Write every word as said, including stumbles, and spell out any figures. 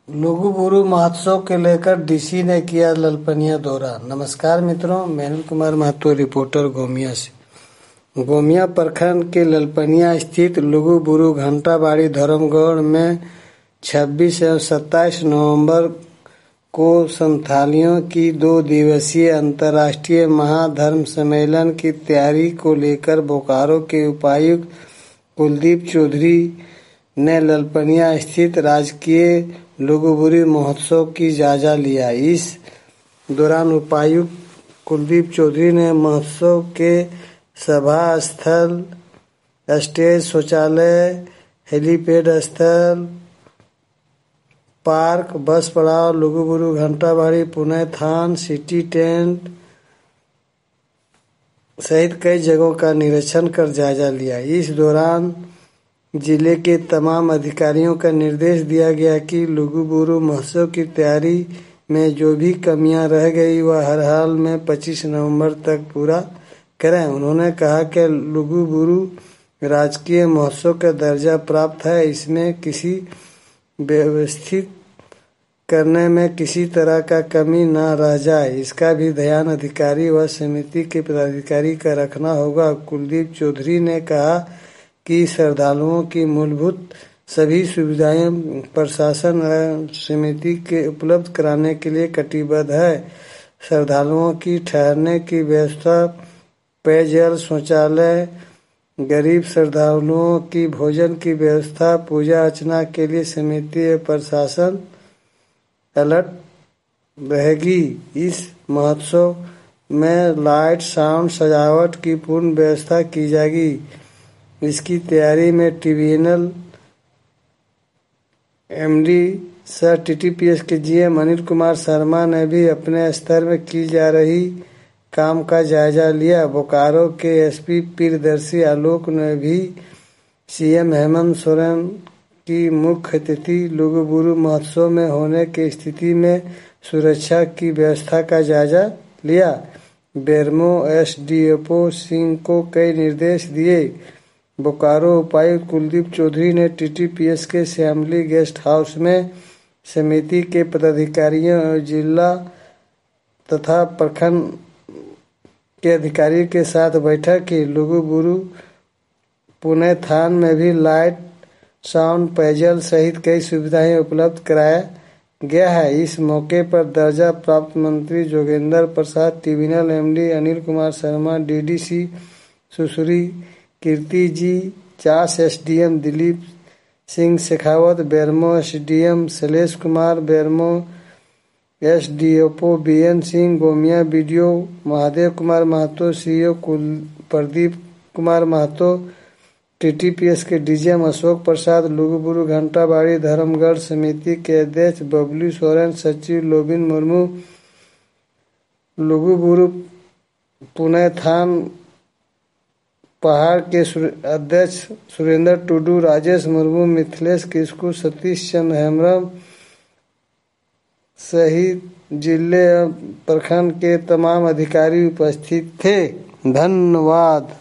लुगु बुरु महोत्सव के लेकर डीसी ने किया ललपनिया दौरा। नमस्कार मित्रों, मैं अनिल कुमार महतो, रिपोर्टर गोमिया से। गोमिया प्रखंड के ललपनिया स्थित लुगु बुरु घंटाबाड़ी धर्मगढ़ में छब्बीस एवं सत्ताईस नवंबर को संथालियों की दो दिवसीय अंतर्राष्ट्रीय महाधर्म सम्मेलन की तैयारी को लेकर बोकारो के उपायुक्त कुलदीप चौधरी ने ललपनिया स्थित राजकीय लुगु बुरु महोत्सव की जायजा लिया। इस दौरान उपायुक्त कुलदीप चौधरी ने महोत्सव के सभा स्थल, स्टेज, शौचालय, हेलीपैड स्थल, पार्क, बस पड़ाव, लुगु बुरु घंटाबाड़ी, पुनः थान, सिटी टेंट सहित कई जगहों का निरीक्षण कर जायजा लिया। इस दौरान जिले के तमाम अधिकारियों का निर्देश दिया गया कि लुगु बुरु महोत्सव की तैयारी में जो भी कमियां रह गई वह हर हाल में पच्चीस नवंबर तक पूरा करें। उन्होंने कहा कि लुगु बुरु राजकीय महोत्सव का दर्जा प्राप्त है, इसमें किसी व्यवस्थित करने में किसी तरह का कमी न रह जाए, इसका भी ध्यान अधिकारी व समिति के पदाधिकारी का रखना होगा। कुलदीप चौधरी ने कहा कि श्रद्धालुओं की मूलभूत सभी सुविधाएं प्रशासन व समिति के उपलब्ध कराने के लिए कटिबद्ध है। श्रद्धालुओं की ठहरने की व्यवस्था, पेयजल, शौचालय, गरीब श्रद्धालुओं की भोजन की व्यवस्था, पूजा अर्चना के लिए समिति व प्रशासन अलर्ट रहेगी। इस महोत्सव में लाइट, साउंड, सजावट की पूर्ण व्यवस्था की जाएगी। इसकी तैयारी में ट्रिब्यूनल एमडी सर टीटीपीएस के जीएम अनिल कुमार शर्मा ने भी अपने स्तर में की जा रही काम का जायजा लिया। बोकारो के एसपी प्रियदर्शी आलोक ने भी सीएम हेमंत सोरेन की मुख्य अतिथि लुगु बुरु महोत्सव में होने की स्थिति में सुरक्षा की व्यवस्था का जायजा लिया। बेरमो एसडीओ सिंह को कई निर्देश दिए। बोकारो उपायुक्त कुलदीप चौधरी ने टीटीपीएस के श्यामली गेस्ट हाउस में समिति के पदाधिकारियों और जिला तथा प्रखंड के अधिकारियों के साथ बैठक की। लुगु बुरु पुणे थान में भी लाइट, साउंड, पेयजल सहित कई सुविधाएं उपलब्ध कराया गया है। इस मौके पर दर्जा प्राप्त मंत्री Jogendra Prasad, tribunal MD Anil Kumar Sharma, DDC Sushri Kirti ji, Chas SDM Dilip Singh Shekhawat, Bermo SDM Shailesh Kumar, Bermo SDO BN Singh, Gomiya BDO Mahadev Kumar Mahto, CEO Pradeep Kumar Mahto, TTPS के डीजीएम अशोक प्रसाद, लुगु बुरु घंटाबाड़ी धर्मगढ़ समिति के अध्यक्ष बबलू सोरेन, सचिव लोबिन मुर्मू, लुगु बुरु पुणे थान पहाड़ के अध्यक्ष सुरेंद्र टुडू, राजेश मुर्मू, मिथिलेश किस्कू, सतीश चंद्र हेम्ब्रम सहित जिले प्रखंड के तमाम अधिकारी उपस्थित थे। धन्यवाद।